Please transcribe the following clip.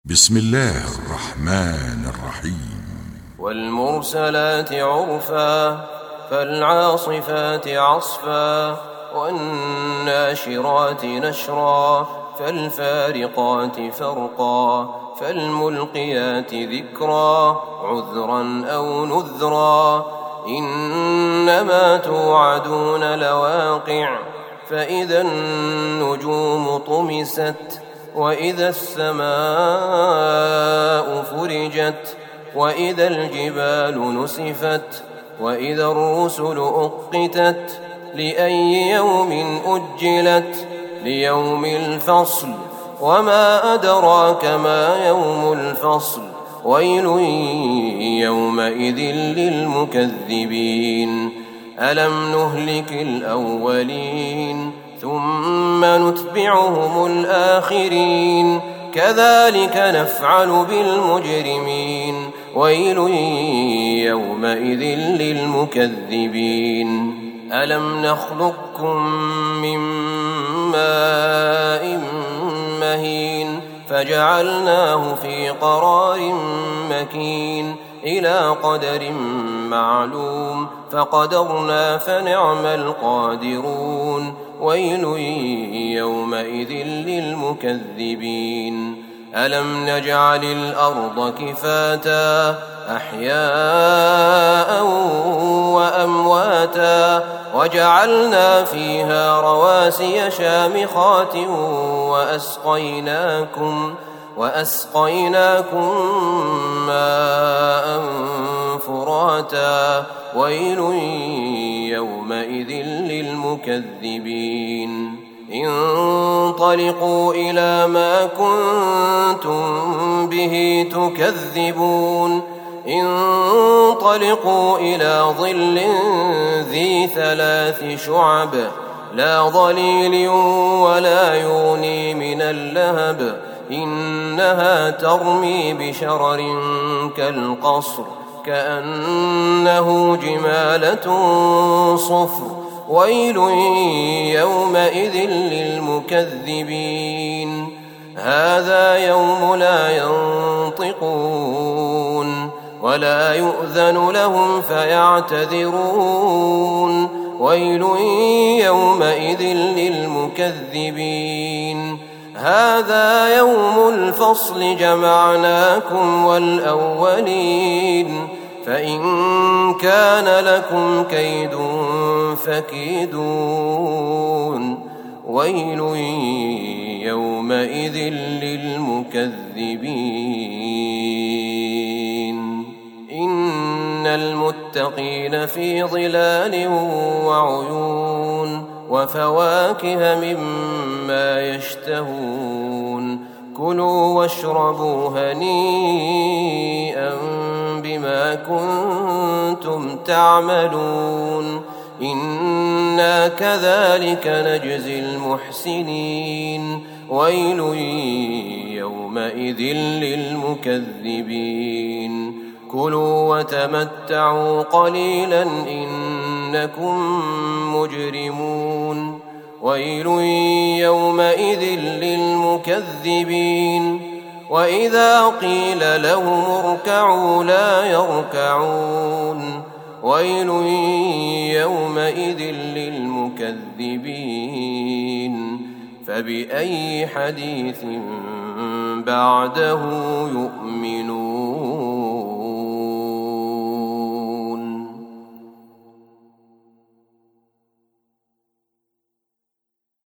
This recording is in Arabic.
بسم الله الرحمن الرحيم. والمرسلات عرفا فالعاصفات عصفا والناشرات نشرا فالفارقات فرقا فالملقيات ذكرا عذرا أو نذرا إنما توعدون لواقع فإذا النجوم طمست وإذا السماء فرجت وإذا الجبال نسفت وإذا الرسل أقتت لأي يوم أجلت ليوم الفصل وما أدراك ما يوم الفصل ويل يومئذ للمكذبين ألم نهلك الأولين ثم نتبعهم الآخرين كذلك نفعل بالمجرمين ويل يومئذ للمكذبين ألم نخلقكم من ماء مهين فجعلناه في قرار مكين إلى قدر معلوم فقدرنا فنعم القادرون ويل يومئذ للمكذبين ألم نجعل الأرض كفاتا أحياء وأمواتا وجعلنا فيها رواسي شامخات وأسقيناكم ماء فراتا ويل يومئذ للمكذبين انطلقوا إلى ما كنتم به تكذبون انطلقوا إلى ظل ذي 3 شعب لا ظليل ولا يغني من اللهب إنها ترمي بشرر كالقصر كأنه جمالة صفر ويل يومئذ للمكذبين هذا يوم لا ينطقون ولا يؤذن لهم فيعتذرون ويل يومئذ للمكذبين هذا يوم الفصل جمعناكم والأولين فإن كان لكم كيد فكيدون ويل يومئذ للمكذبين إن المتقين في ظلال وعيون وفواكه مما يشتهون كلوا واشربوا هنيئا بما كنتم تعملون إنا كذلك نجزي المحسنين ويل يومئذ للمكذبين كلوا وتمتعوا قليلا إنكم مجرمون ويل يومئذ للمكذبين وإذا قيل لهم اركعوا لا يركعون ويل يومئذ للمكذبين فبأي حديث بعده يؤمنون